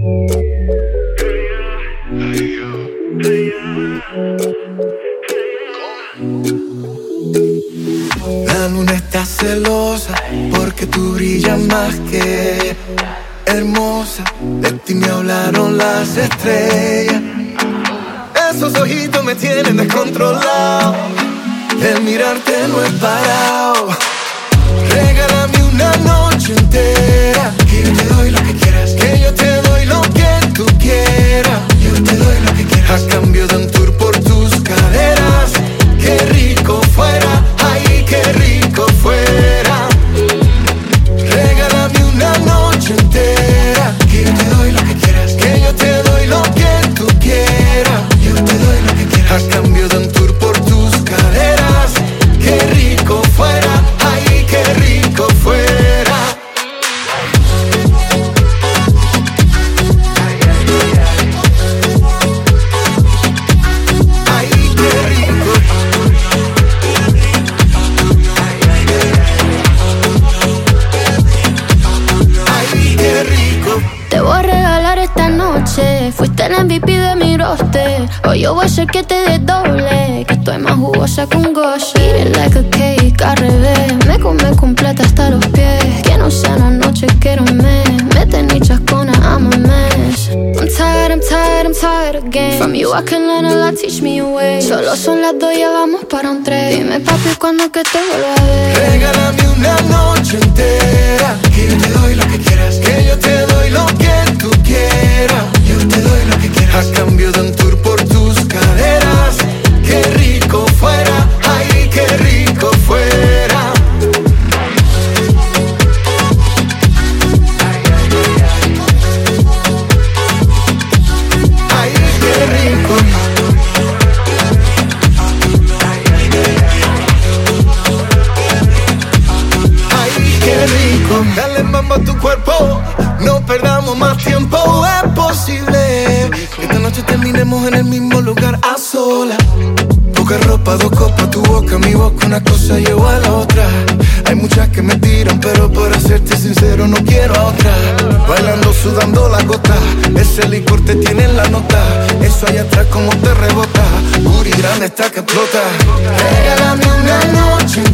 La luna está celosa porque tú brillas más que hermosa. De ti me hablaron las estrellas. Esos ojitos me tienen descontrolado. El mirarte no he parado. Regálame una noche entera, que yo te doy lo que quieras, que yo te doy lo que tú quieras. Yo te doy lo que quieras a cambio de un tour por tus caderas. Qué rico fuera, ay, qué rico fuera. Regálame una noche entera, que yo te doy lo que quieras, que yo te doy lo que tú quieras. Yo te doy lo que quieras a cambio de un tour por tus caderas. Qué rico fuera, ay, qué rico fuera. Ay, qué rico. Ay, qué rico. Te voy a regalar esta noche. Fuiste el MVP de mi roster. Hoy yo voy a hacer que te desdoble, que estoy más jugosa que un gosh. Eat it like a cake, al revés. Me come completa hasta los pies. Que no sea una noche, quiero un mes. Mete ni chascona, I'm a mess. I'm tired, I'm tired, I'm tired again. From you I can learn a lot, teach me a way. Solo son las 2, ya vamos para un 3. Dime papi, ¿cuándo que te vuelva a ver? Regálame una noche entera, que yo te doy lo que quieras, que yo te doy lo que tú quieras. Yo te doy lo que quieras a cambio de un tour por tus caderas. Qué rico fuera, ay, qué rico fuera. Ay, qué rico. Ay, qué rico. Dale mambo a tu cuerpo, no perdamos más tiempo. Es posible que esta noche terminemos en el mismo lugar a solas. Poca ropa, 2 copas, tu boca, mi boca, una cosa lleva a la otra. Hay muchas que me tiran, pero por serte sincero no quiero a otra. Bailando, sudando la gota, ese licor te tiene en la nota. Eso allá atrás como te rebota, booty grande está que explota. Regálame una noche